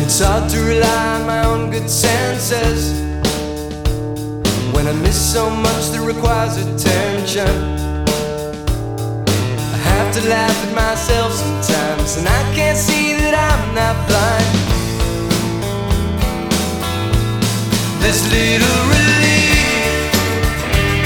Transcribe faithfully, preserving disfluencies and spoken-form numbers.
It's hard to rely on my own good senses when I miss so much that requires attention. I have to laugh at myself sometimes, and I can't see that I'm